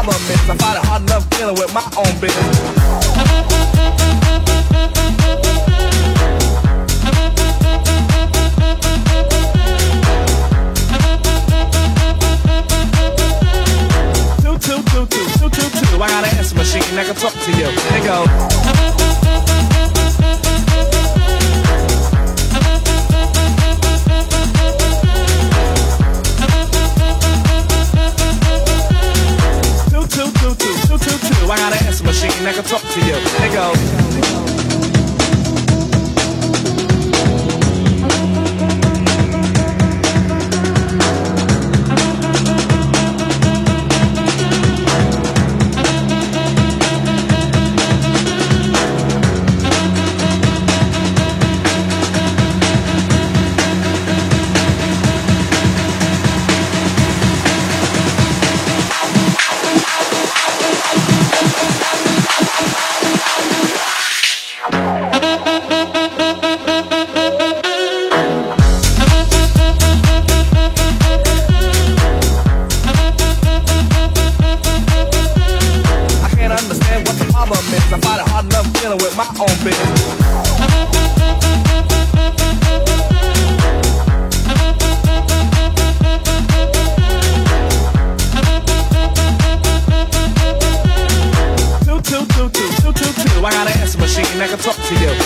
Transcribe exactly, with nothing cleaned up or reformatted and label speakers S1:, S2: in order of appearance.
S1: problem is I find it hard enough dealing with my own business. Two, two, two, two, two, two, two. I got an answer machine that can talk to you. It goes. Two, two, two, two, two, two. I got an answer machine that can talk to you. It goes. I find it hard enough dealing with my own business. Two, two, two, two, two, two, two. I got an answer machine that can talk to you.